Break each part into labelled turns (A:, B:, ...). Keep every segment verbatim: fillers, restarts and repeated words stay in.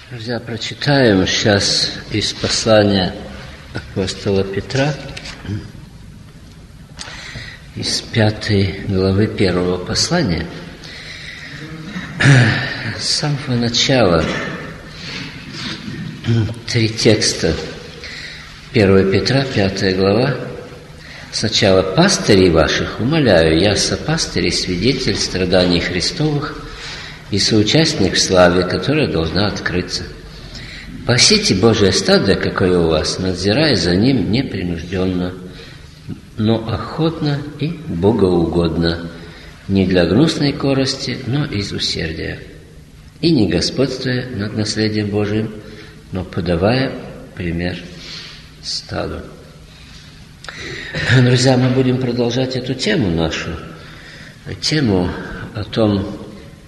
A: Друзья, прочитаем сейчас из послания апостола Петра, из пятой главы первого послания. С самого начала три текста. первое Петра, пятая глава. Сначала: «Пастырей ваших умоляю, я сопастырь и свидетель страданий Христовых и соучастник в славе, которая должна открыться. Пасите Божие стадо, какое у вас, надзирая за ним непринужденно, но охотно и богоугодно, не для гнусной корости, но из усердия, и не господствуя над наследием Божиим, но подавая пример стаду». Друзья, мы будем продолжать эту тему нашу, тему о том,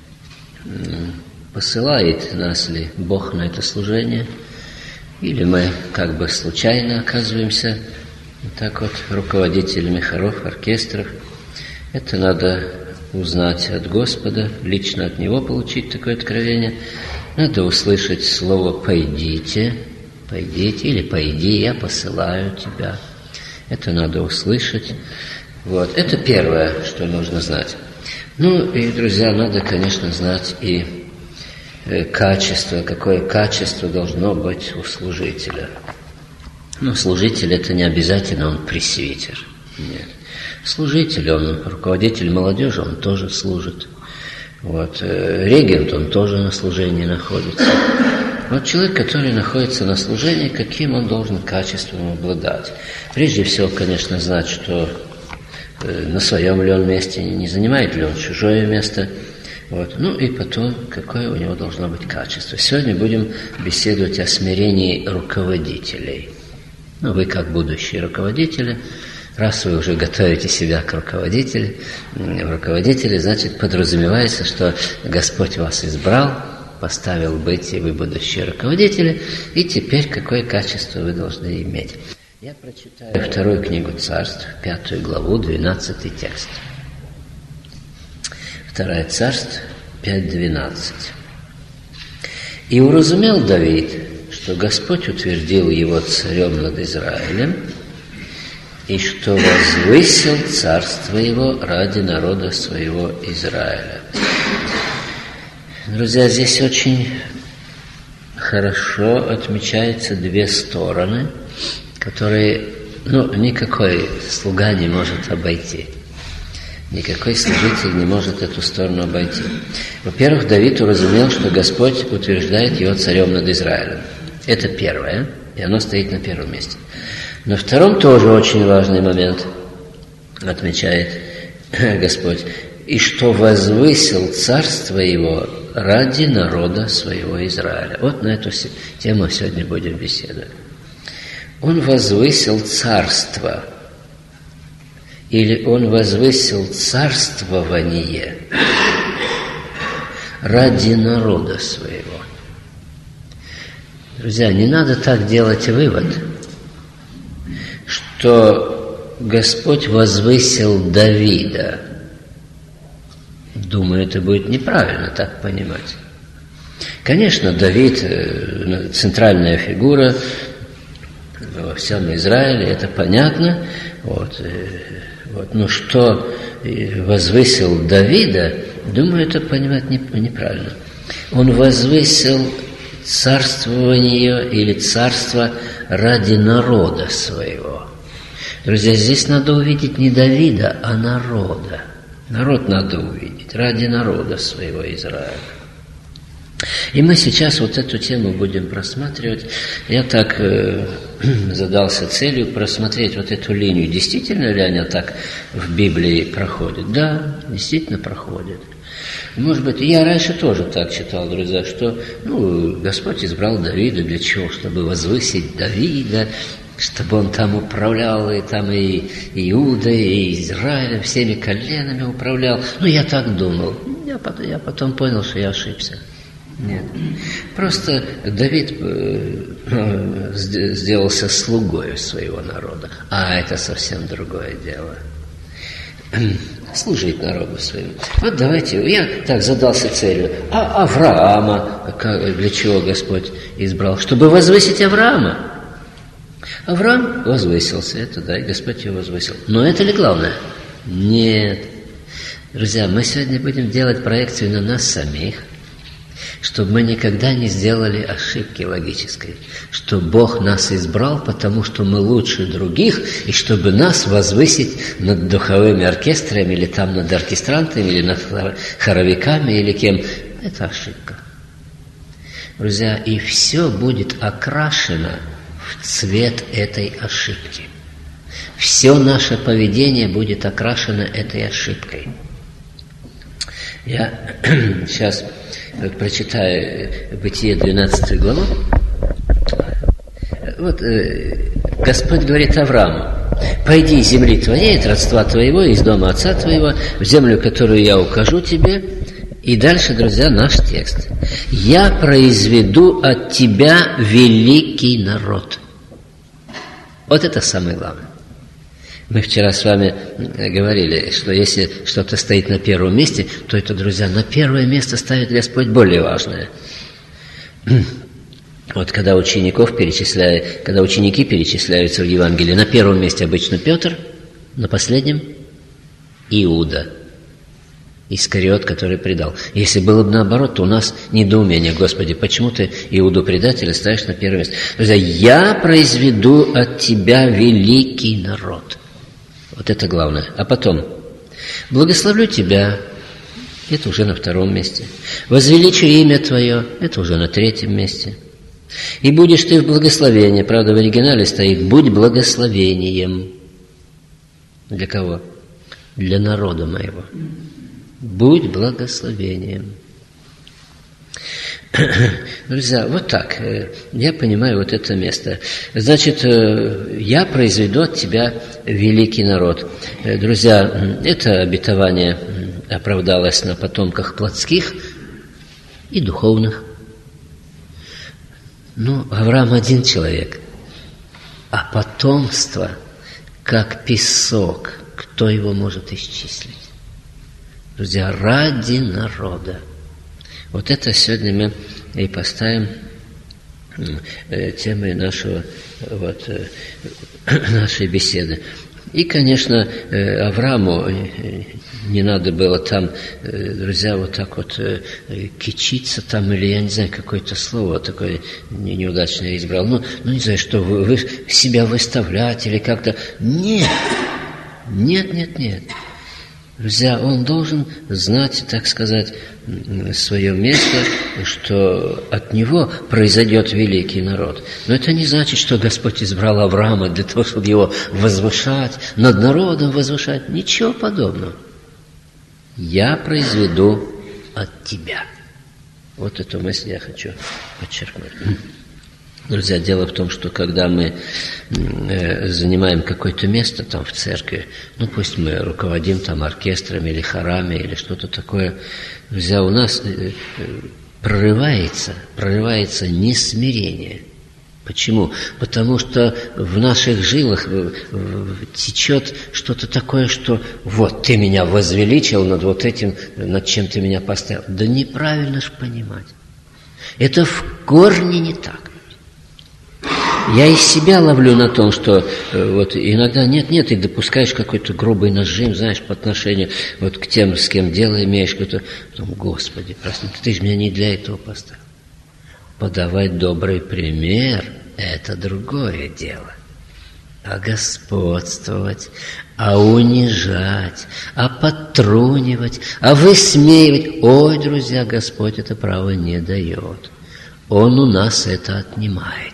A: посылает нас ли Бог на это служение, или мы как бы случайно оказываемся так вот руководителями хоров, оркестров. Это надо узнать от Господа, лично от Него получить такое откровение. Надо услышать слово «пойдите», «пойдите» или «пойди, я посылаю тебя». Это надо услышать. Вот. Это первое, что нужно знать. Ну и, друзья, надо, конечно, знать и э, качество, какое качество должно быть у служителя. Ну, служитель – это не обязательно он пресвитер. Нет. Служитель, он руководитель молодежи, он тоже служит. Вот. Э, регент, он тоже на служении находится. Вот человек, который находится на служении, каким он должен качеством обладать? Прежде всего, конечно, знать, что э, на своем ли он месте, не занимает ли он чужое место. Вот. Ну и потом, какое у него должно быть качество. Сегодня будем беседовать о смирении руководителей. Ну, вы как будущие руководители, раз вы уже готовите себя к руководителю, руководителю, значит, подразумевается, что Господь вас избрал, поставил быть, и вы будущие руководители, и теперь какое качество вы должны иметь. Я прочитаю вторую книгу Царств, пятую главу, двенадцатый текст. Вторая Царств, пять двенадцать. «И уразумел Давид, что Господь утвердил его царем над Израилем, и что возвысил царство его ради народа своего Израиля». Друзья, здесь очень хорошо отмечаются две стороны, которые, ну, никакой слуга не может обойти. Никакой служитель не может эту сторону обойти. Во-первых, Давид уразумел, что Господь утверждает его царем над Израилем. Это первое, и оно стоит на первом месте. На втором тоже очень важный момент отмечает Господь. «И что возвысил царство его ради народа своего Израиля». Вот на эту тему сегодня будем беседовать. Он возвысил царство, или он возвысил царствование ради народа своего. Друзья, не надо так делать вывод, что Господь возвысил Давида. Думаю, это будет неправильно так понимать. Конечно, Давид – центральная фигура во всем Израиле, это понятно. Вот, вот. Но что возвысил Давида, думаю, это понимать неправильно. Он возвысил царствование или царство ради народа своего. Друзья, здесь надо увидеть не Давида, а народа. Народ надо увидеть, ради народа своего Израиля. И мы сейчас вот эту тему будем просматривать. Я так э, задался целью просмотреть вот эту линию. Действительно ли она так в Библии проходит? Да, действительно проходит. Может быть, я раньше тоже так читал, друзья, что ну, Господь избрал Давида для чего? Чтобы возвысить Давида, чтобы он там управлял, и там и Иудой, и Израилем, всеми коленами управлял. Ну, я так думал. Я потом, я потом понял, что я ошибся. Нет. Просто Давид э, сделался слугой своего народа. А это совсем другое дело. служить народу своему. Вот давайте, я так задался целью. А Авраама, как, для чего Господь избрал? Чтобы возвысить Авраама. Авраам возвысился, это да, и Господь его возвысил. Но это ли главное? Нет. Друзья, мы сегодня будем делать проекцию на нас самих, чтобы мы никогда не сделали ошибки логической, что Бог нас избрал, потому что мы лучше других, и чтобы нас возвысить над духовыми оркестрами, или там над оркестрантами, или над хоровиками, или кем. Это ошибка. Друзья, и все будет окрашено в цвет этой ошибки. Все наше поведение будет окрашено этой ошибкой. Я сейчас прочитаю Бытие двенадцатую главу. Вот э, Господь говорит Аврааму: «Пойди из земли твоей, от родства твоего, из дома отца твоего, в землю, которую я укажу тебе». И дальше, друзья, наш текст. «Я произведу от тебя великий народ». Вот это самое главное. Мы вчера с вами говорили, что если что-то стоит на первом месте, то это, друзья, на первое место ставит Господь более важное. Вот когда учеников перечисляют, когда ученики перечисляются в Евангелии, на первом месте обычно Петр, на последнем Иуда, Искариот, который предал. Если было бы наоборот, то у нас недоумение: Господи, почему ты Иуду предателя ставишь на первое место? Друзья, «Я произведу от тебя великий народ». Вот это главное. А потом: «Благословлю тебя». Это уже на втором месте. «Возвеличу имя твое». Это уже на третьем месте. «И будешь ты в благословении». Правда, в оригинале стоит «будь благословением». Для кого? Для народа моего. «Будь благословением». Друзья, вот так я понимаю вот это место. Значит, «я произведу от тебя великий народ». Друзья, это обетование оправдалось на потомках плотских и духовных. Ну, Авраам один человек, а потомство как песок, кто его может исчислить? Друзья, ради народа. Вот это сегодня мы и поставим темой нашего, вот, нашей беседы. И, конечно, Аврааму не надо было там, друзья, вот так вот кичиться там, или, я не знаю, какое-то слово такое неудачное избрал. Ну, ну не знаю, что вы, вы себя выставлять или как-то. Нет, нет, нет, нет. Друзья, он должен знать, так сказать, свое место, что от него произойдет великий народ. Но это не значит, что Господь избрал Авраама для того, чтобы его возвышать, над народом возвышать. Ничего подобного. «Я произведу от тебя». Вот эту мысль я хочу подчеркнуть. Друзья, дело в том, что когда мы э, занимаем какое-то место там в церкви, ну пусть мы руководим там оркестрами или хорами или что-то такое, друзья, у нас э, прорывается, прорывается несмирение. Почему? Потому что в наших жилах течет что-то такое, что вот ты меня возвеличил над вот этим, над чем ты меня поставил. Да неправильно ж понимать. Это в корне не так. Я из себя ловлю на том, что э, вот иногда нет-нет, и допускаешь какой-то грубый нажим, знаешь, по отношению вот к тем, с кем дело имеешь, какой-то, потом, Господи, прости, ты же меня не для этого поставил. Подавать добрый пример – это другое дело. А господствовать, а унижать, а подтрунивать, а высмеивать – ой, друзья, Господь это право не дает. Он у нас это отнимает.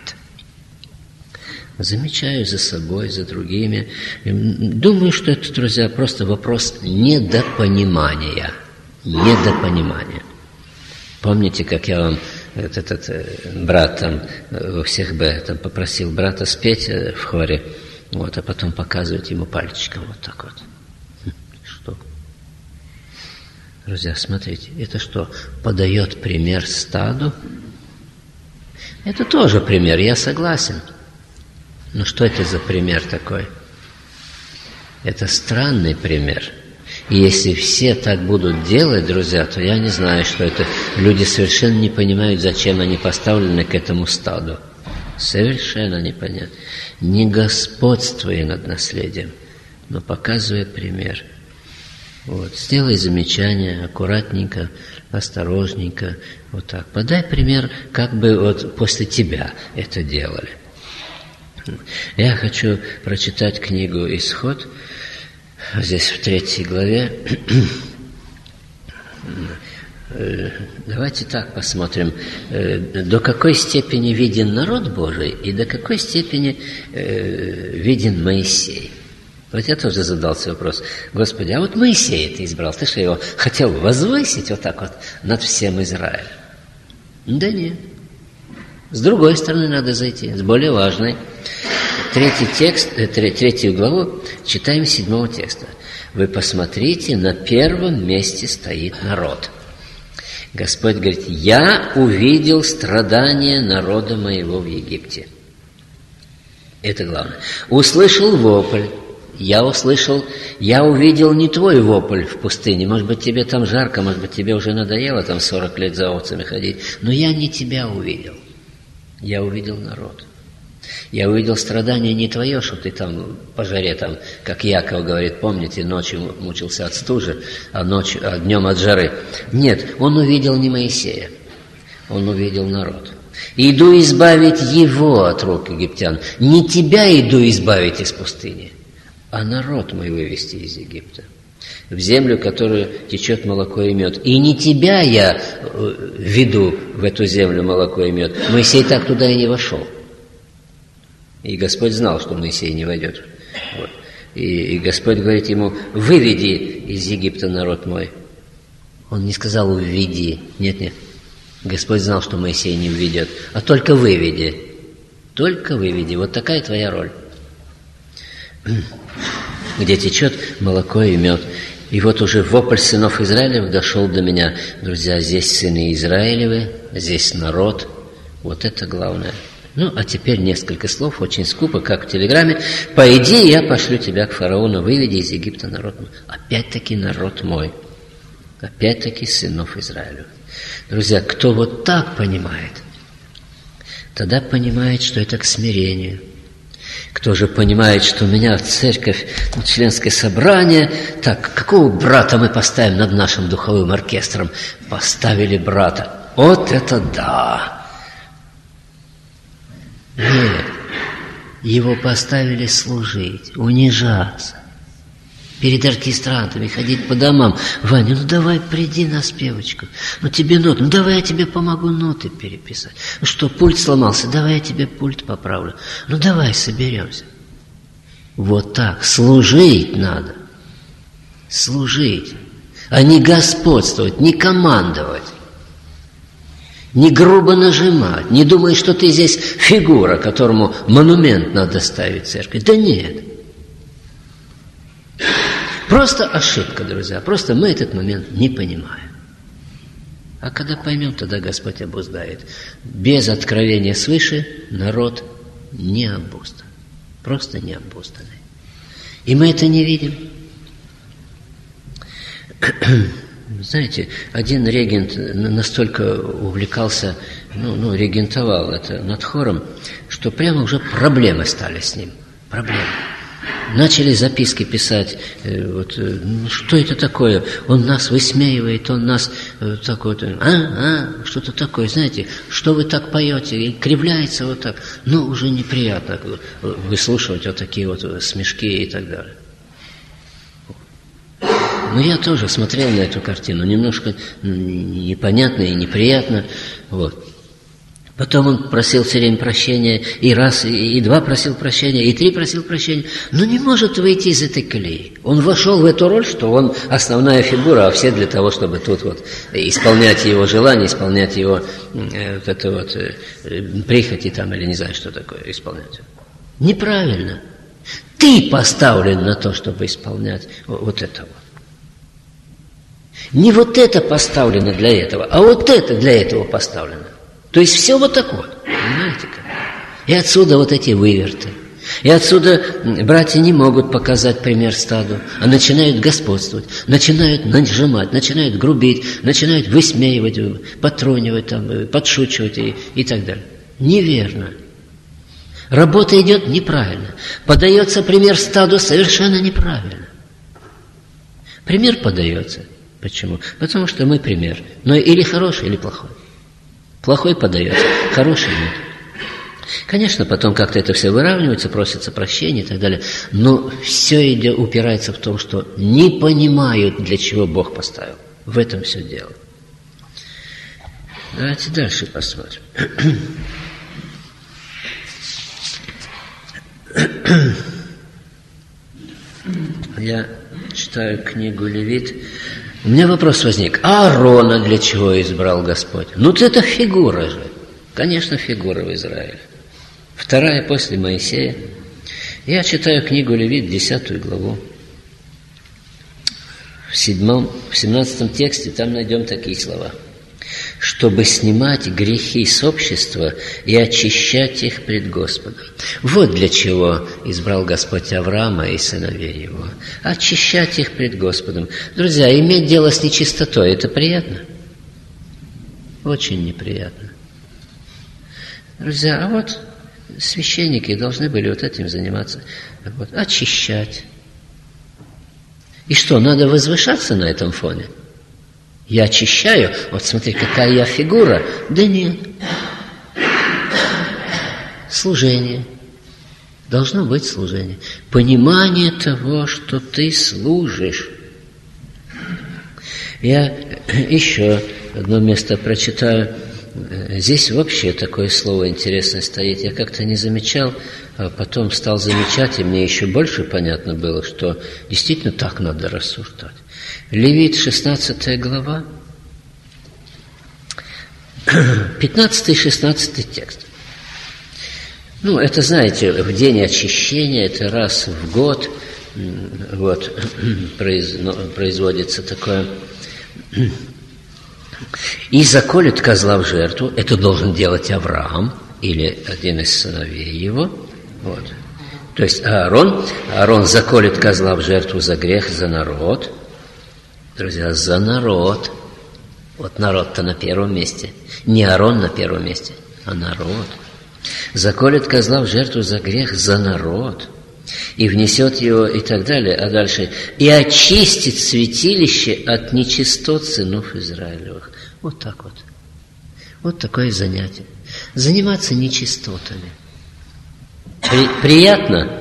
A: Замечаю за собой, за другими. Думаю, что это, друзья, просто вопрос недопонимания. Недопонимания. Помните, как я вам, этот, этот брат там, у всех Б, там попросил брата спеть в хоре, вот, а потом показывать ему пальчиком вот так вот. Что? Друзья, смотрите, это что, подает пример стаду? Это тоже пример, я согласен. Но что это за пример такой? Это странный пример. И если все так будут делать, друзья, то я не знаю, что это. Люди совершенно не понимают, зачем они поставлены к этому стаду. Совершенно непонятно. Не господствуя над наследием, но показывая пример. Вот. Сделай замечание, аккуратненько, осторожненько, вот так. Подай пример, как бы вот после тебя это делали. Я хочу прочитать книгу «Исход», здесь в третьей главе. Давайте так посмотрим, до какой степени виден народ Божий и до какой степени виден Моисей. Вот я тоже задался вопрос: Господи, а вот Моисея ты избрал, ты что, его хотел возвысить вот так вот над всем Израилем? Да нет. С другой стороны надо зайти, с более важной. Третий текст, третью главу читаем седьмого текста. Вы посмотрите, на первом месте стоит народ. Господь говорит: я увидел страдания народа моего в Египте. Это главное. Услышал вопль. Я услышал, я увидел не твой вопль в пустыне. Может быть, тебе там жарко, может быть, тебе уже надоело там сорок лет за овцами ходить. Но я не тебя увидел. Я увидел народ. Я увидел страдания не твое, что ты там по жаре, там, как Яков говорит, помните, ночью мучился от стужи, а, ночью, а днем от жары. Нет, он увидел не Моисея, он увидел народ. Иду избавить его от рук египтян. Не тебя иду избавить из пустыни, а народ мой вывести из Египта, в землю, которую течет молоко и мед. И не тебя я веду в эту землю молоко и мед. Моисей так туда и не вошел. И Господь знал, что Моисей не войдет. Вот. И, и Господь говорит ему: выведи из Египта народ мой. Он не сказал уведи. Нет, нет. Господь знал, что Моисей не введет, а только выведи. Только выведи. Вот такая твоя роль. Где течет молоко и мед. И вот уже вопль сынов Израилевых дошел до меня. Друзья, здесь сыны Израилевы, здесь народ. Вот это главное. Ну, а теперь несколько слов, очень скупо, как в телеграмме. «Пойди, я пошлю тебя к фараону, выведи из Египта народ мой». Опять-таки народ мой. Опять-таки сынов Израилевых. Друзья, кто вот так понимает, тогда понимает, что это к смирению. Кто же понимает, что меня церковь, членское собрание, так, какого брата мы поставим над нашим духовым оркестром? Поставили брата. Вот это да! Нет, его поставили служить, унижаться, перед оркестрантами ходить по домам. Ваня, ну давай приди на спевочку, ну тебе ноты, ну давай я тебе помогу ноты переписать. Ну что, пульт сломался, давай я тебе пульт поправлю. Ну давай соберемся. Вот так, служить надо, служить, а не господствовать, не командовать. Не грубо нажимать, не думай, что ты здесь фигура, которому монумент надо ставить в церкви. Да нет. Просто ошибка, друзья. Просто мы этот момент не понимаем. А когда поймем, тогда Господь обуздает. Без откровения свыше народ не обуздан. Просто не обузданный. И мы это не видим. Знаете, один регент настолько увлекался, ну, ну, регентовал это над хором, что прямо уже проблемы стали с ним. Проблемы. Начали записки писать, э, вот, э, ну, что это такое? Он нас высмеивает, он нас э, так вот, а, а, что-то такое, знаете, что вы так поете, и кривляется вот так. Ну, уже неприятно выслушивать вот такие вот смешки и так далее. Но я тоже смотрел на эту картину, немножко непонятно и неприятно. Вот. Потом он просил все время прощения, и раз, и, и два просил прощения, и три просил прощения. Но не может выйти из этой колеи. Он вошел в эту роль, что он основная фигура, а все для того, чтобы тут вот исполнять его желания, исполнять его э, вот это вот э, прихоти там, или не знаю, что такое исполнять. Неправильно. Ты поставлен на то, чтобы исполнять вот это вот. Не вот это поставлено для этого, а вот это для этого поставлено. То есть все вот так вот, понимаете как? И отсюда вот эти выверты. И отсюда братья не могут показать пример стаду, а начинают господствовать, начинают нажимать, начинают грубить, начинают высмеивать, потронивать, там, подшучивать и, и так далее. Неверно. Работа идет неправильно. Подается пример стаду совершенно неправильно. Пример подается. Почему? Потому что мы пример. Но или хороший, или плохой. Плохой подается, хороший нет. Конечно, потом как-то это все выравнивается, просится прощения и так далее. Но все идет, упирается в том, что не понимают, для чего Бог поставил. В этом все дело. Давайте дальше посмотрим. Я читаю книгу Левит. У меня вопрос возник. А Аарона для чего избрал Господь? Ну, это фигура же. Конечно, фигура в Израиле. Вторая после Моисея. Я читаю книгу Левит, десятую главу. В седьмом, в семнадцатом тексте там найдем такие слова. Чтобы снимать грехи с общества и очищать их пред Господом. Вот для чего избрал Господь Авраама и сыновей его. Очищать их пред Господом. Друзья, иметь дело с нечистотой – это приятно? Очень неприятно. Друзья, а вот священники должны были вот этим заниматься. Вот, очищать. И что, надо возвышаться на этом фоне? Я очищаю, вот смотри, какая я фигура. Да нет. Служение. Должно быть служение. Понимание того, что ты служишь. Я еще одно место прочитаю. Здесь вообще такое слово интересное стоит. Я как-то не замечал, а потом стал замечать, и мне еще больше понятно было, что действительно так надо рассуждать. Левит, шестнадцатая глава, пятнадцатый и шестнадцатый текст. Ну, это, знаете, в день очищения, это раз в год вот, производится такое. И заколет козла в жертву, это должен делать Авраам или один из сыновей его. Вот. То есть Аарон, Аарон заколет козла в жертву за грех, за народ. Друзья, за народ. Вот народ-то на первом месте. Не Аарон на первом месте, а народ. Заколет козла в жертву за грех, за народ. И внесет его и так далее. А дальше. И очистит святилище от нечистот сынов Израилевых. Вот так вот. Вот такое занятие. Заниматься нечистотами. При, приятно?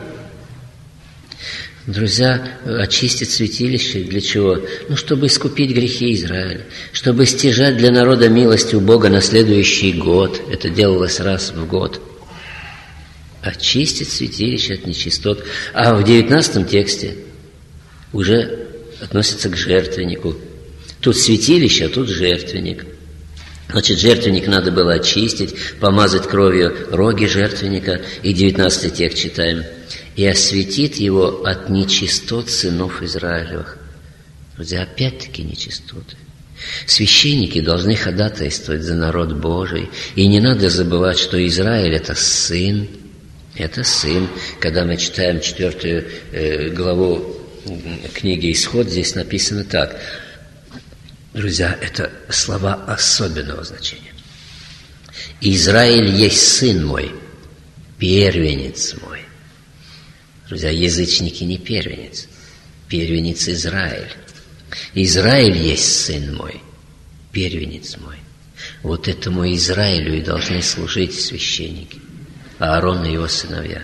A: Друзья, очистить святилище для чего? Ну, чтобы искупить грехи Израиля, чтобы стяжать для народа милость у Бога на следующий год. Это делалось раз в год. Очистить святилище от нечистот. А в девятнадцатом тексте уже относится к жертвеннику. Тут святилище, а тут жертвенник. Значит, жертвенник надо было очистить, помазать кровью роги жертвенника. И девятнадцатый текст читаем. И осветит его от нечистот сынов Израилевых. Друзья, опять-таки нечистоты. Священники должны ходатайствовать за народ Божий. И не надо забывать, что Израиль – это сын. Это сын. Когда мы читаем четвертую э, главу книги «Исход», здесь написано так. Друзья, это слова особенного значения. «Израиль есть сын мой, первенец мой». Друзья, язычники не первенец, первенец Израиль. Израиль есть сын мой, первенец мой. Вот этому Израилю и должны служить священники, Аарон и его сыновья.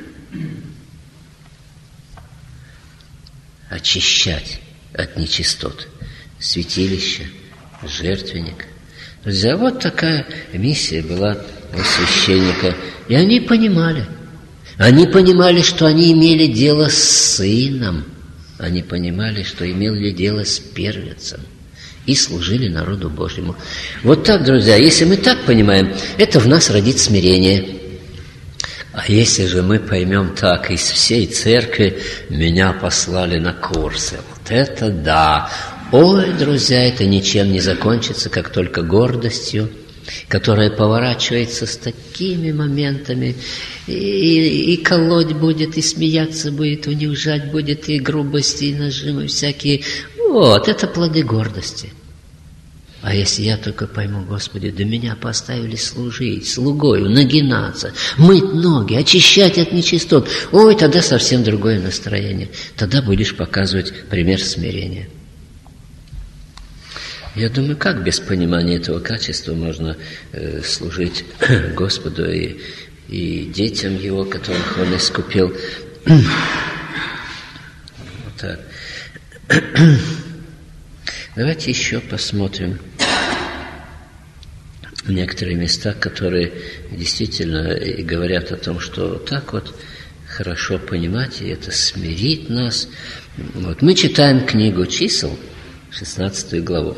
A: Очищать от нечистот святилище, жертвенник. Друзья, вот такая миссия была у священника. И они понимали. Они понимали, что они имели дело с сыном. Они понимали, что имели дело с первенцем. И служили народу Божьему. Вот так, друзья, если мы так понимаем, это в нас родит смирение. А если же мы поймем так, из всей церкви меня послали на курсы. Вот это да! Ой, друзья, это ничем не закончится, как только гордостью которая поворачивается с такими моментами, и, и, и колоть будет, и смеяться будет, унижать будет, и грубости, и нажимы всякие. Вот, это плоды гордости. А если я только пойму, Господи, да меня поставили служить, слугою, нагинаться, мыть ноги, очищать от нечистот, ой, тогда совсем другое настроение. Тогда будешь показывать пример смирения. Я думаю, как без понимания этого качества можно э, служить Господу и, и детям Его, которых Он искупил. Вот так. Давайте еще посмотрим некоторые места, которые действительно говорят о том, что так вот хорошо понимать, и это смирит нас. Вот. Мы читаем книгу чисел, шестнадцатую главу.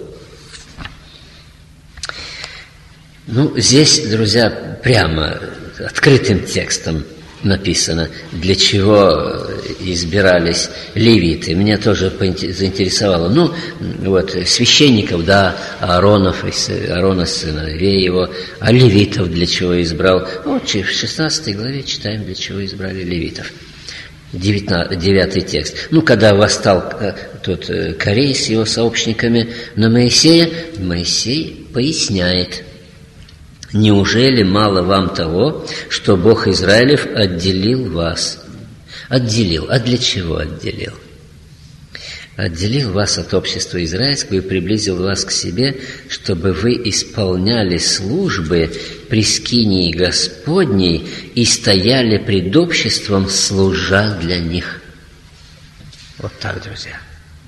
A: Ну, здесь, друзья, прямо открытым текстом написано, для чего избирались левиты. Меня тоже заинтересовало. Ну, вот, священников, да, Ааронов, Аарона, сыновей его, а левитов для чего избрал. Вот в шестнадцатой главе читаем, для чего избрали левитов. девятый текст. Ну, когда восстал тот Корей с его сообщниками на Моисея, Моисей поясняет: «Неужели мало вам того, что Бог Израилев отделил вас?» Отделил. А для чего отделил? Отделил вас от общества израильского и приблизил вас к себе, чтобы вы исполняли службы при скинии Господней и стояли пред обществом, служа для них. Вот так, друзья.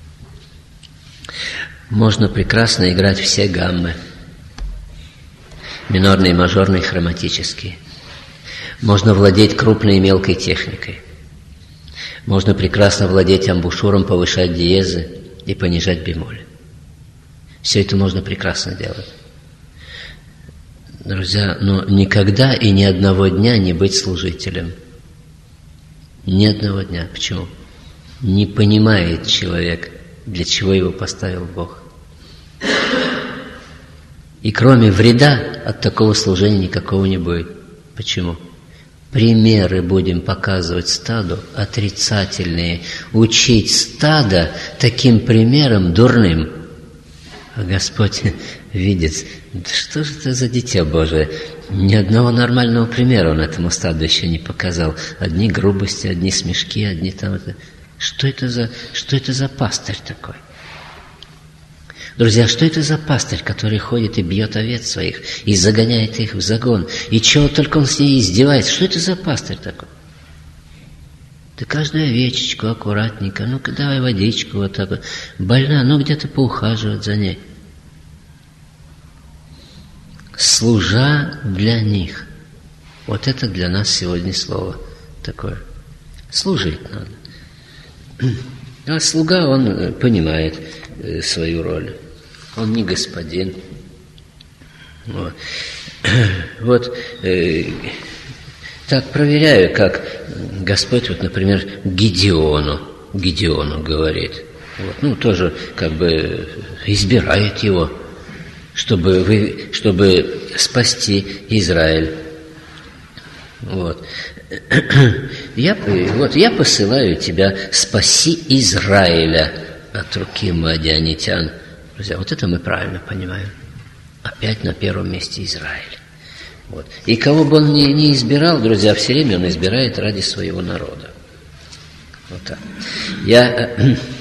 A: Можно прекрасно играть все гаммы. Минорные, мажорные, хроматические. Можно владеть крупной и мелкой техникой. Можно прекрасно владеть амбушюром, повышать диезы и понижать бемоли. Все это можно прекрасно делать. Друзья, но никогда и ни одного дня не быть служителем. Ни одного дня. Почему? Не понимает человек, для чего его поставил Бог. И кроме вреда от такого служения никакого не будет. Почему? Примеры будем показывать стаду отрицательные, учить стадо таким примером дурным. А Господь видит, да что же это за дитя Божие? Ни одного нормального примера Он этому стаду еще не показал. Одни грубости, одни смешки, одни там это. Что это за, что это за пастырь такой? Друзья, что это за пастырь, который ходит и бьет овец своих, и загоняет их в загон, и чего только он с ней издевается? Что это за пастырь такой? Ты каждую овечечку аккуратненько, ну-ка давай водичку вот так вот. Больна, ну где-то поухаживать за ней. Служа для них. Вот это для нас сегодня слово такое. Служить надо. А слуга, он понимает свою роль. Он не господин. Вот, вот э, так проверяю, как Господь, вот, например, Гидеону, Гидеону говорит. Вот, ну, тоже как бы избирает его, чтобы, вы, чтобы спасти Израиль. Вот. Я, вот, я посылаю тебя, спаси Израиля от руки мадианитян. Друзья, вот это мы правильно понимаем. Опять на первом месте Израиль. Вот. И кого бы он ни, ни избирал, друзья, все время он избирает ради своего народа. Вот так. Я,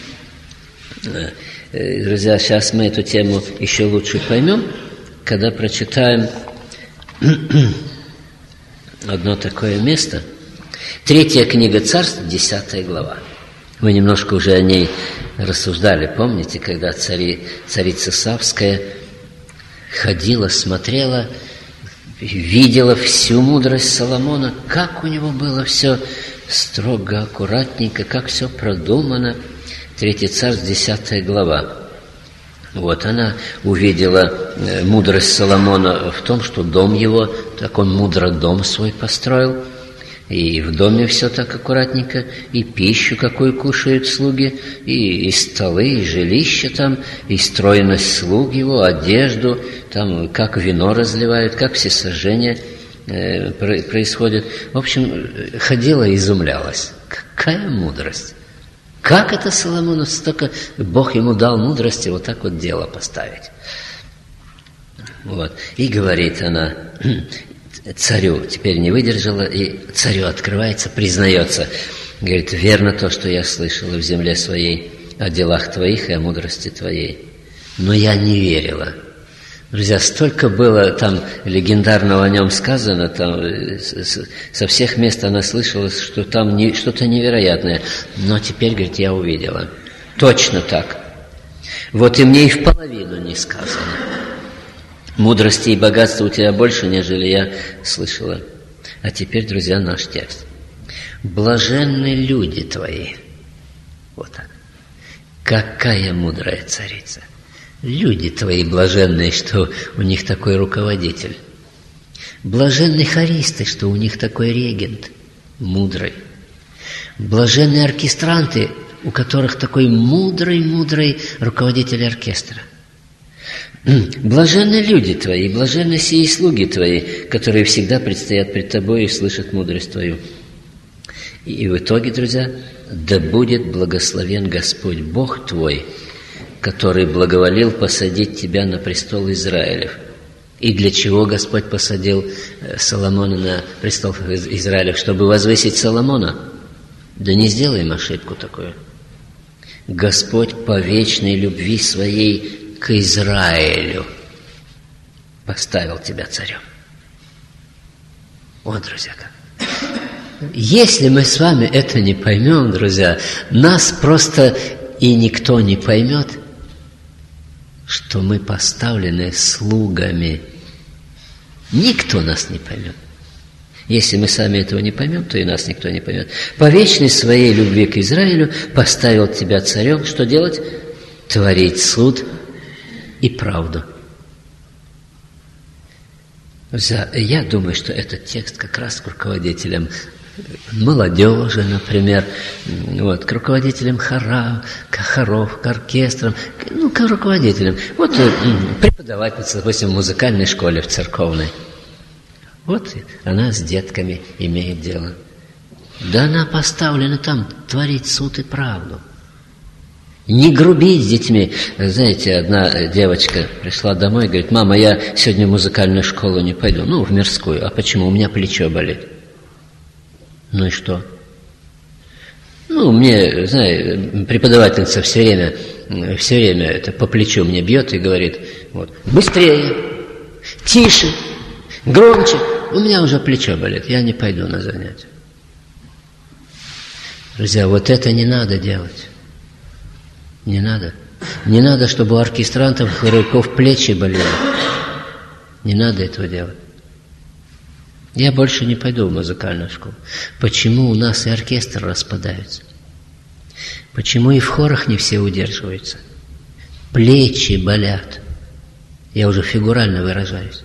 A: друзья, сейчас мы эту тему еще лучше поймем, когда прочитаем одно такое место. Третья книга Царств, десятая глава. Мы немножко уже о ней рассуждали, помните, когда цари, царица Савская ходила, смотрела, видела всю мудрость Соломона, как у него было все строго, аккуратненько, как все продумано. Третий Царств, десятая глава. Вот она увидела мудрость Соломона в том, что дом его, так он мудро дом свой построил. И в доме все так аккуратненько, и пищу какую кушают слуги, и, и столы, и жилище там, и стройность слуг его, одежду, там как вино разливают, как всесожжение э, происходит. В общем, ходила и изумлялась. Какая мудрость! Как это Соломону столько Бог ему дал мудрости вот так вот дело поставить? Вот. И говорит она царю, теперь не выдержала, и царю открывается, признается. Говорит, верно то, что я слышала в земле своей о делах твоих и о мудрости твоей. Но я не верила. Друзья, столько было там легендарного о нем сказано, там, со всех мест она слышала, что там не, что-то невероятное. Но теперь, говорит, я увидела. Точно так. Вот и мне и в половину не сказано. Мудрости и богатства у тебя больше, нежели я слышала. А теперь, друзья, наш текст. Блаженны люди твои. Вот так. Какая мудрая царица. Люди твои блаженные, что у них такой руководитель. Блаженны хористы, что у них такой регент, мудрый. Блаженны оркестранты, у которых такой мудрый-мудрый руководитель оркестра. Блаженны люди твои, блаженны сии слуги твои, которые всегда предстоят пред тобой и слышат мудрость твою. И в итоге, друзья, да будет благословен Господь Бог твой, который благоволил посадить тебя на престол Израилев. И для чего Господь посадил Соломона на престол Израилев? Чтобы возвысить Соломона? Да не сделаем ошибку такую. Господь по вечной любви своей к Израилю поставил тебя царем. Вот, друзья, как. Если мы с вами это не поймем, друзья, нас просто и никто не поймет, что мы поставлены слугами. Никто нас не поймет. Если мы сами этого не поймем, то и нас никто не поймет. По вечной своей любви к Израилю поставил тебя царем. Что делать? Творить суд и правду. Я думаю, что этот текст как раз к руководителям молодежи, например, вот, к руководителям хоров, к хоров, к оркестрам, ну, к руководителям. Вот преподавательница, допустим, в музыкальной школе, в церковной. Вот она с детками имеет дело. Да она поставлена там творить суд и правду. Не грубить с детьми. Знаете, одна девочка пришла домой и говорит: мама, я сегодня в музыкальную школу не пойду. Ну, в мирскую. А почему? У меня плечо болит. Ну и что? Ну, мне, знаете, преподавательница все время, все время это по плечу мне бьет и говорит: вот, быстрее, тише, громче. У меня уже плечо болит, я не пойду на занятия. Друзья, вот это не надо делать. Не надо. Не надо, чтобы у оркестрантов, хорьков плечи болели. Не надо этого делать. Я больше не пойду в музыкальную школу. Почему у нас и оркестр распадаются? Почему и в хорах не все удерживаются? Плечи болят. Я уже фигурально выражаюсь.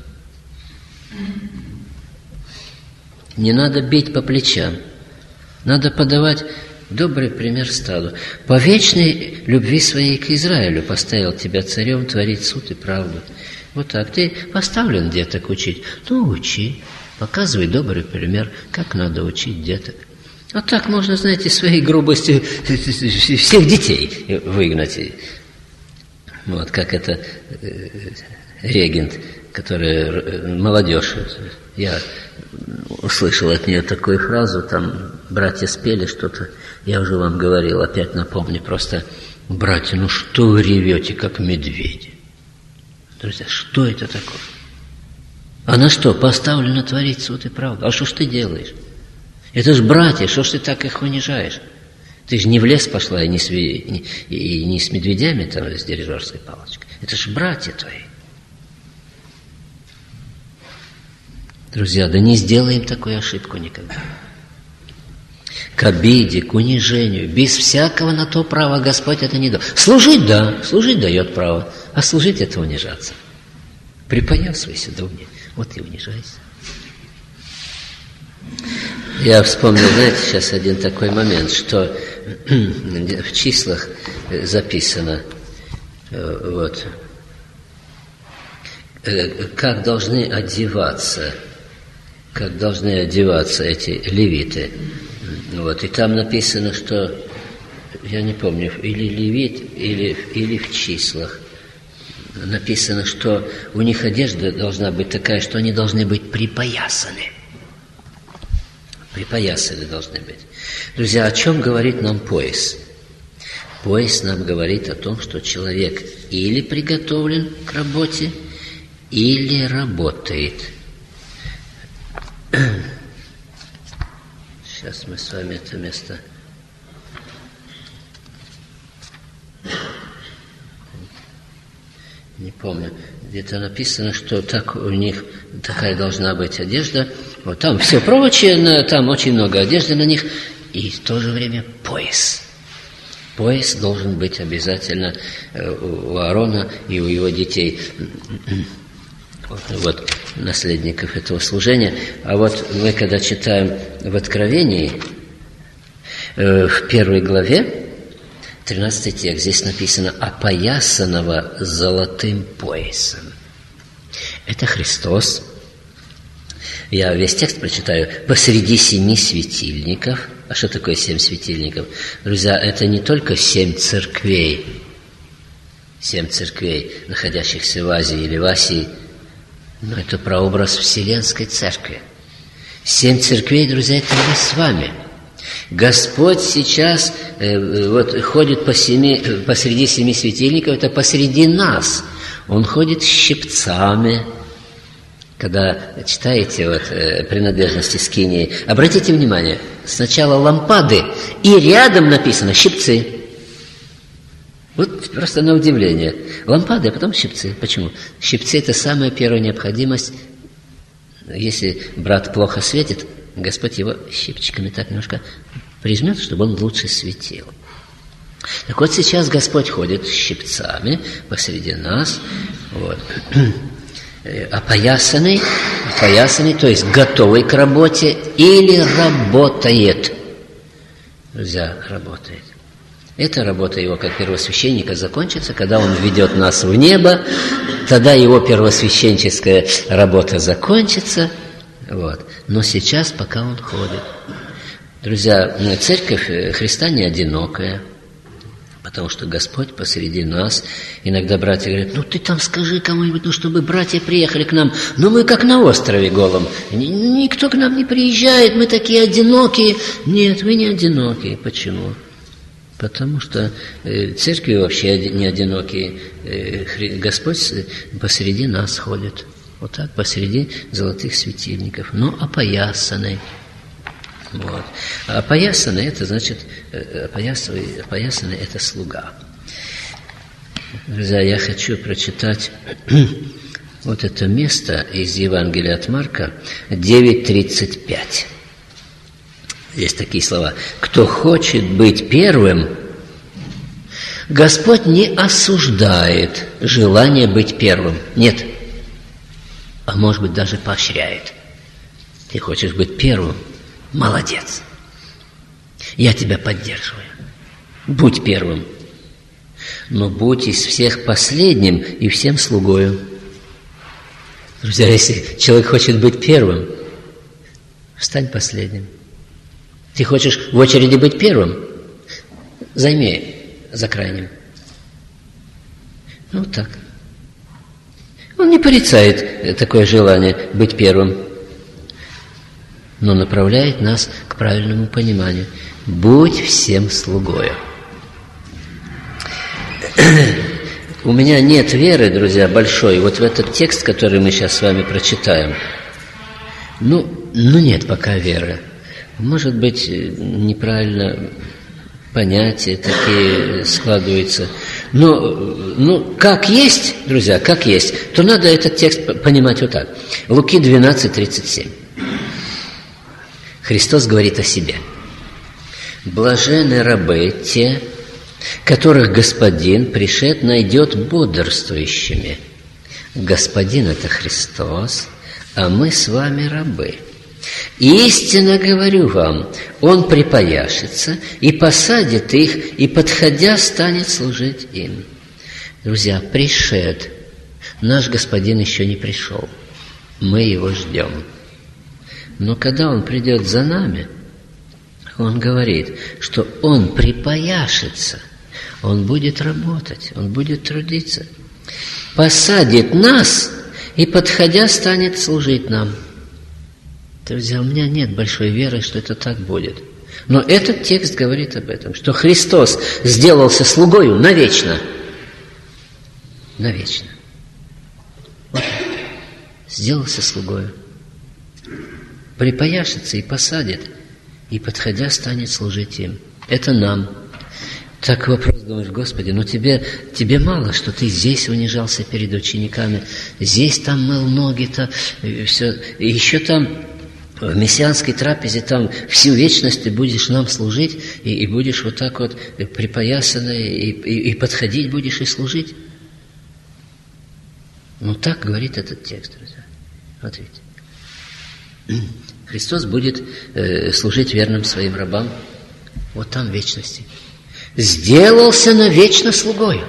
A: Не надо бить по плечам. Надо подавать добрый пример стаду. По вечной любви своей к Израилю поставил тебя царем творить суд и правду. Вот так. Ты поставлен деток учить. Ну, учи. Показывай добрый пример, как надо учить деток. Вот так можно, знаете, своей грубостью всех детей выгнать. Вот как это регент, который молодежь. Я услышал от нее такую фразу, там братья спели что-то, я уже вам говорил, опять напомню, просто: братья, ну что вы ревете, как медведи? Друзья, что это такое? Она что, поставлена творить суд и правду? А что ж ты делаешь? Это ж братья, что ж ты так их унижаешь? Ты же не в лес пошла и не с, и, и не с медведями там, с дирижерской палочкой. Это ж братья твои. Друзья, да не сделаем такую ошибку никогда. К обиде, к унижению, без всякого на то права Господь это не дал. Служить, да, служить дает право, а служить — это унижаться. Припоясывайся, да, вот и унижайся. Я вспомнил, знаете, сейчас один такой момент, что в числах записано, вот, как должны одеваться, как должны одеваться эти левиты. Вот, и там написано, что, я не помню, или левит, или, или в числах, написано, что у них одежда должна быть такая, что они должны быть припоясаны. Припоясаны должны быть. Друзья, о чем говорит нам пояс? Пояс нам говорит о том, что человек или приготовлен к работе, или работает. Сейчас мы с вами это место... Не помню, где-то написано, что так у них такая должна быть одежда. Вот там все прочее, там очень много одежды на них, и в то же время пояс. Пояс должен быть обязательно у Аарона и у его детей, вот, наследников этого служения. А вот мы, когда читаем в Откровении, в первой главе, тринадцатый текст, здесь написано «опоясанного золотым поясом». Это Христос. Я весь текст прочитаю. «Посреди семи светильников». А что такое семь светильников? Друзья, это не только семь церквей, семь церквей, находящихся в Азии или в Асии, но это прообраз Вселенской Церкви. Семь церквей, друзья, это мы с вами. Господь сейчас э, вот, ходит по семи, посреди семи светильников, это посреди нас. Он ходит с щипцами. Когда читаете вот, э, принадлежности скинии, обратите внимание, сначала лампады, и рядом написано щипцы. Вот просто на удивление. Лампады, а потом щипцы. Почему? Щипцы – это самая первая необходимость. Если брат плохо светит, Господь его щипчиками так немножко прижмет, чтобы он лучше светил. Так вот сейчас Господь ходит с щипцами посреди нас, вот, опоясанный, опоясанный, то есть готовый к работе или работает. Друзья, работает. Эта работа его как первосвященника закончится, когда он ведет нас в небо, тогда его первосвященческая работа закончится. Вот. Но сейчас, пока он ходит. Друзья, церковь Христа не одинокая, потому что Господь посреди нас. Иногда братья говорят: ну ты там скажи кому-нибудь, ну чтобы братья приехали к нам. Ну мы как на острове голом. Никто к нам не приезжает, мы такие одинокие. Нет, вы не одинокие. Почему? Потому что церкви вообще не одинокие. Господь посреди нас ходит. Вот так, посреди золотых светильников. Но опоясанный. Вот. А опоясанный – это значит, опоясанный, опоясанный – это слуга. Друзья, я хочу прочитать вот это место из Евангелия от Марка, девять тридцать пять. Есть такие слова. «Кто хочет быть первым, Господь не осуждает желание быть первым». Нет. А может быть, даже поощряет. Ты хочешь быть первым? Молодец. Я тебя поддерживаю. Будь первым. Но будь из всех последним и всем слугою. Друзья, если человек хочет быть первым, стань последним. Ты хочешь в очереди быть первым? Займи за крайним. Ну, так. Он не порицает такое желание быть первым, но направляет нас к правильному пониманию. Будь всем слугою. У меня нет веры, друзья, большой, вот в этот текст, который мы сейчас с вами прочитаем. Ну, ну нет пока веры. Может быть, неправильно понятия такие складываются. Но, ну, как есть, друзья, как есть, то надо этот текст понимать вот так. Луки двенадцать тридцать семь. Христос говорит о себе. «Блаженны рабы те, которых Господин пришед найдет бодрствующими». Господин – это Христос, а мы с вами рабы. Истинно говорю вам, он припояшется и посадит их, и, подходя, станет служить им». Друзья, пришед, наш Господин еще не пришел. Мы его ждем. Но когда он придет за нами, он говорит, что он припояшется, он будет работать, он будет трудиться, посадит нас и, подходя, станет служить нам. Друзья, у меня нет большой веры, что это так будет. Но этот текст говорит об этом, что Христос сделался слугою навечно. Навечно. Вот так. Сделался слугою. Припояшется и посадит, и, подходя, станет служить им. Это нам. Так вопрос, думаешь, Господи, ну тебе, тебе мало, что ты здесь унижался перед учениками, здесь там мыл ноги-то, и все, и еще там в мессианской трапезе там всю вечность ты будешь нам служить, и, и будешь вот так вот припоясанный, и, и, и подходить будешь и служить. Ну так говорит этот текст, друзья. Вот видите. Христос будет э, служить верным своим рабам вот там в вечности. Сделался навечно слугою.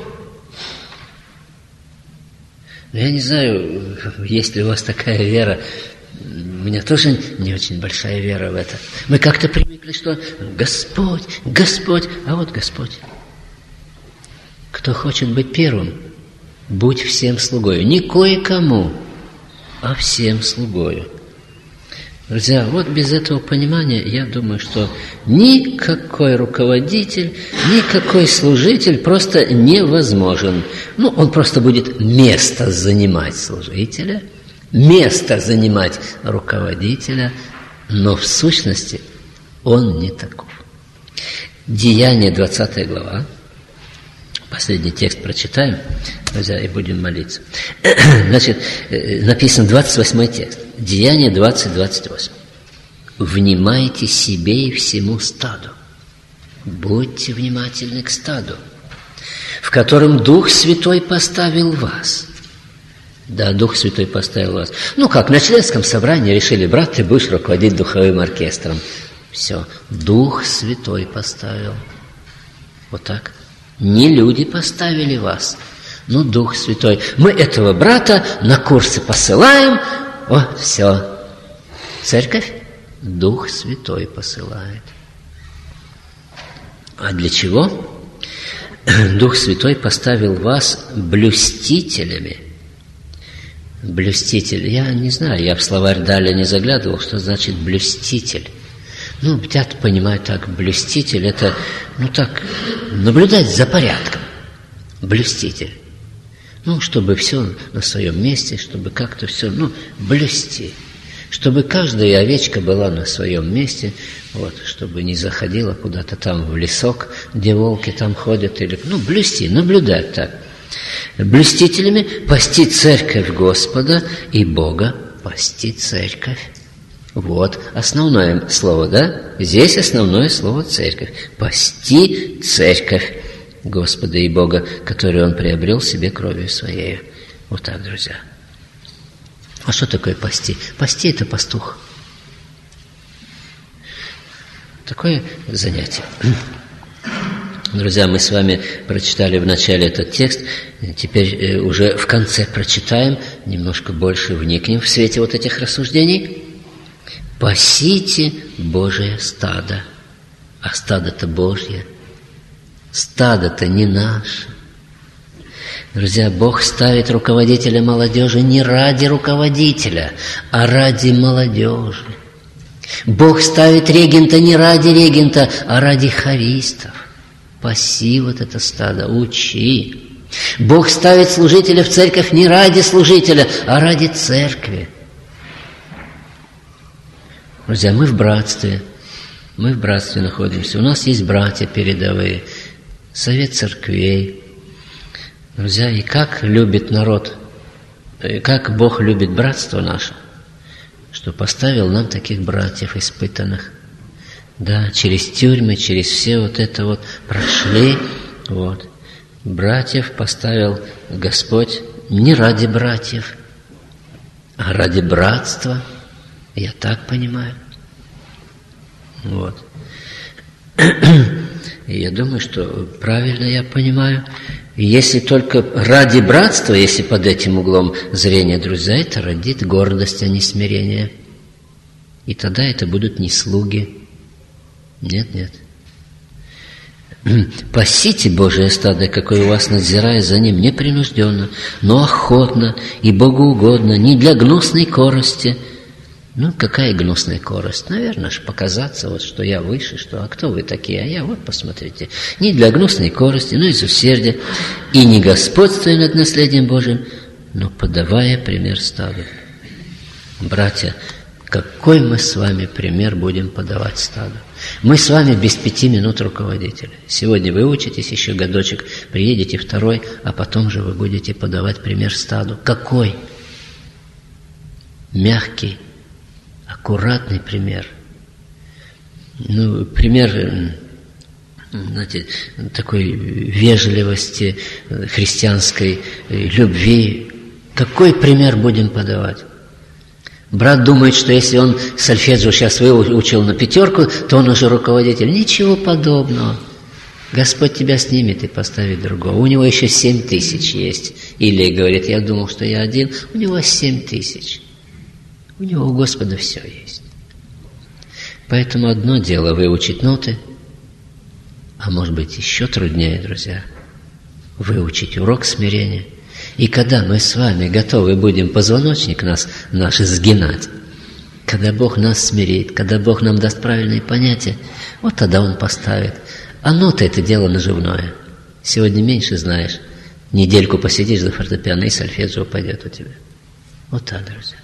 A: Но я не знаю, есть ли у вас такая вера. У меня тоже не очень большая вера в это. Мы как-то привыкли, что Господь, Господь, а вот Господь. Кто хочет быть первым, будь всем слугою. Не кое-кому, а всем слугою. Друзья, вот без этого понимания, я думаю, что никакой руководитель, никакой служитель просто невозможен. Ну, он просто будет место занимать служителя, место занимать руководителя, но в сущности он не таков. Деяния, двадцатая глава. Последний текст прочитаем, друзья, и будем молиться. Значит, написан двадцать восьмой текст. Деяние двадцать, двадцать восемь. «Внимайте себе и всему стаду. Будьте внимательны к стаду, в котором Дух Святой поставил вас». Да, Дух Святой поставил вас. Ну как, на членском собрании решили, брат, ты будешь руководить духовым оркестром. Все, Дух Святой поставил. Вот так. Не люди поставили вас, но Дух Святой. Мы этого брата на курсы посылаем. О, все. Церковь Дух Святой посылает. А для чего? Дух Святой поставил вас блюстителями. Блюститель. Я не знаю, я в словарь Даля не заглядывал, что значит блюститель. Ну, я понимаю так, блюститель – это, ну так, наблюдать за порядком. Блюститель. Ну, чтобы все на своем месте, чтобы как-то все, ну, блюсти. Чтобы каждая овечка была на своем месте, вот, чтобы не заходила куда-то там в лесок, где волки там ходят, или, ну, блюсти, наблюдать так. Блюстителями пасти церковь Господа и Бога пасти церковь. Вот основное слово, да? Здесь основное слово «церковь». Пасти церковь Господа и Бога, которую Он приобрел себе кровью Своей. Вот так, друзья. А что такое пасти? Пасти – это пастух. Такое занятие. Друзья, мы с вами прочитали в начале этот текст, теперь уже в конце прочитаем, немножко больше вникнем в свете вот этих рассуждений. «Пасите Божие стадо». А стадо-то Божье. Стадо-то не наше. Друзья, Бог ставит руководителя молодежи не ради руководителя, а ради молодежи. Бог ставит регента не ради регента, а ради хористов. Паси вот это стадо, учи. Бог ставит служителя в церковь не ради служителя, а ради церкви. Друзья, мы в братстве, мы в братстве находимся. У нас есть братья передовые, совет церквей. Друзья, и как любит народ, и как Бог любит братство наше, что поставил нам таких братьев испытанных. Да, через тюрьмы, через все вот это вот прошли. Вот. Братьев поставил Господь не ради братьев, а ради братства. Я так понимаю. Вот. И я думаю, что правильно я понимаю. И если только ради братства, если под этим углом зрения, друзья, это родит гордость, а не смирение. И тогда это будут не слуги. Нет, нет. Пасите Божие стадо, какое у вас, надзирая за ним, непринужденно, но охотно и богоугодно, не для гнусной корости. Ну, какая гнусная корость? Наверное, ж показаться, вот, что я выше, что, а кто вы такие? А я, вот, посмотрите. Не для гнусной корости, но из усердия, и не господствуя над наследием Божиим, но подавая пример стаду. Братья, какой мы с вами пример будем подавать стаду? Мы с вами без пяти минут руководители. Сегодня вы учитесь, еще годочек, приедете второй, а потом же вы будете подавать пример стаду. Какой? Мягкий, аккуратный пример. Ну, пример, знаете, такой вежливости, христианской любви. Какой пример будем подавать? Брат думает, что если он сольфеджио сейчас выучил на пятерку, то он уже руководитель. Ничего подобного. Господь тебя снимет и поставит другого. У него еще семь тысяч есть. Или говорит, я думал, что я один. У него семь тысяч. У него у Господа все есть. Поэтому одно дело выучить ноты, а может быть еще труднее, друзья, выучить урок смирения. И когда мы с вами готовы будем позвоночник нас, наш сгинать, когда Бог нас смирит, когда Бог нам даст правильные понятия, вот тогда Он поставит. А ноты – это дело наживное. Сегодня меньше знаешь, недельку посидишь за фортепиано, и сольфеджио пойдет у тебя. Вот так, друзья.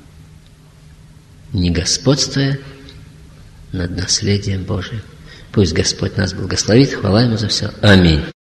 A: Не господствуя над наследием Божиим. Пусть Господь нас благословит. Хвала Ему за все. Аминь.